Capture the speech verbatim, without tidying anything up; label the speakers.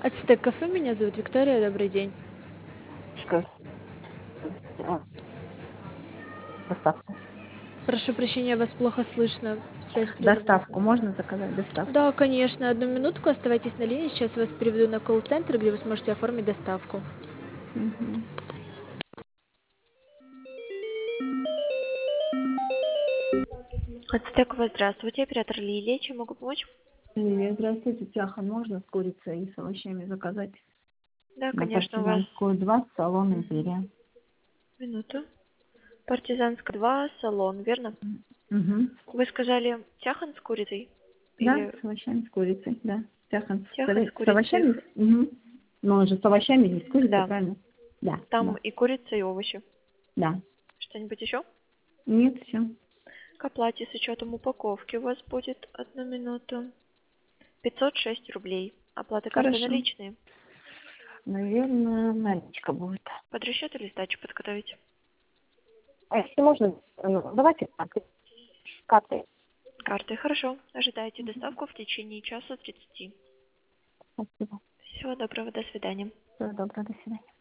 Speaker 1: Ацтек кафе, меня зовут Виктория, добрый день.
Speaker 2: Что сделать доставку?
Speaker 1: Прошу прощения, вас плохо слышно, связь прерывается.
Speaker 2: Доставку можно заказать? Доставку.
Speaker 1: Да, конечно, одну минутку, оставайтесь на линии, сейчас вас переведу на колл-центр, где вы сможете оформить доставку.
Speaker 2: Мгм.
Speaker 1: Ацтекова, здравствуйте, оператор Лилия, чем могу помочь?
Speaker 2: Лилия, здравствуйте. Тяха можно с курицей и с овощами заказать?
Speaker 1: Да,
Speaker 2: На
Speaker 1: конечно, у вас
Speaker 2: Партизанскую два, салон Империя.
Speaker 1: минуту. Партизанская два, салон, верно?
Speaker 2: Угу.
Speaker 1: Вы сказали тяхан с курицей?
Speaker 2: Да,
Speaker 1: Или
Speaker 2: с овощами, с курицей, да. Тяхан с,
Speaker 1: тяхан с
Speaker 2: с
Speaker 1: курицей?
Speaker 2: овощами? Угу. Ну, он же с овощами, не с курицей,
Speaker 1: Да,
Speaker 2: правильно? Да,
Speaker 1: там
Speaker 2: да,
Speaker 1: и курица, и овощи.
Speaker 2: да.
Speaker 1: Что-нибудь еще?
Speaker 2: Нет, все.
Speaker 1: К оплате с учетом упаковки у вас будет одну минуту. пятьсот шесть рублей. Оплата карты
Speaker 2: Хорошо.
Speaker 1: наличные.
Speaker 2: Наверное, наличка будет.
Speaker 1: Под расчет или сдачу подготовить?
Speaker 2: А если можно, ну, давайте карты. Карты.
Speaker 1: Картой, хорошо. Ожидайте доставку в течение часа тридцати.
Speaker 2: Спасибо.
Speaker 1: Всего доброго, до свидания.
Speaker 2: Всего доброго, до свидания.